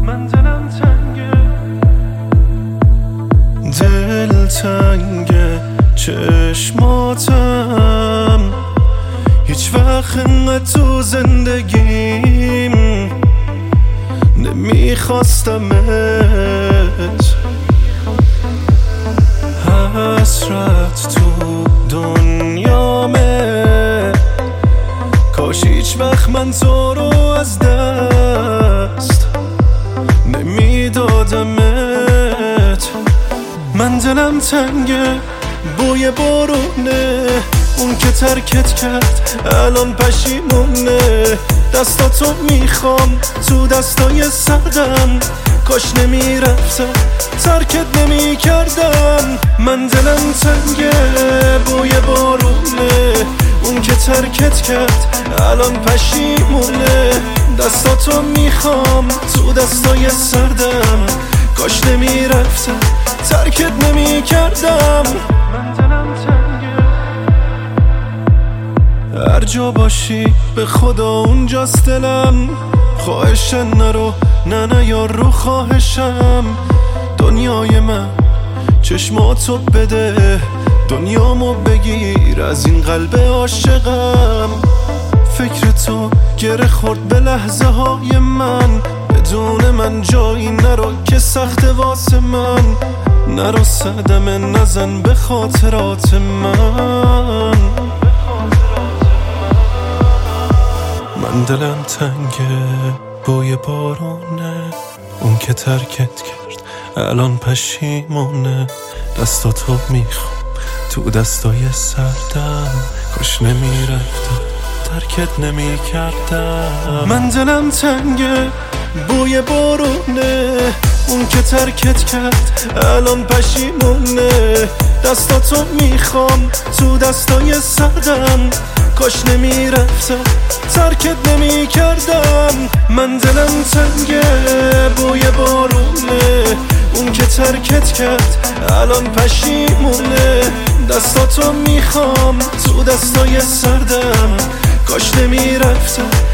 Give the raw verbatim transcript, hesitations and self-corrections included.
من دلم تنگه، دل تنگه چشماتم، هیچ وقت انقدر تو زندگیم نمیخواستمت. حسرت تو دنیامه، کاش هیچ وقت من تو رو از دست نمیدادمت. من دلم تنگه، بوی بارونه، اون که ترکت کرد الان پشیمونه. دستاتو میخوام تو دستای سردم، کاش نمیرفتم ترکت نمیکردم. من دلم تنگه، بوی بارونه، اون که ترکت کرد الان پشیمونه. دستاتو میخوام تو دستای سردم، کاش نمیرفتم ترکت نمیکردم. من دلم تنگه، هر جا باشی به خدا اونجاست دلم. خواهشن نرو، نه نه یار رو خواهشم. دنیای من چشماتو بده، دنیامو بگیر از این قلب عاشقم. فکر تو گره خورد به لحظه های من، بدون من جایی نرو که سخت واسه من. نرو صدمه نزن به خاطرات من. من دلم تنگه، بوی بارونه، اون که ترکت کرد الان پشیمونه. دستاتو میخوام تو دستای سردم، کاش نمیرفتم ترکت نمیکردم. من دلم تنگه، بوی بارونه، اون که ترکت کرد الان پشیمونه. دستاتو میخوام تو دستای سردم، کاش نمیرفتم ترکت نمیکردم. من دلم تنگه، بوی بارونه، اون که ترکت کرد الان پشیمونه. دستاتو میخوام تو دستای سردم، کاش نمیرفتم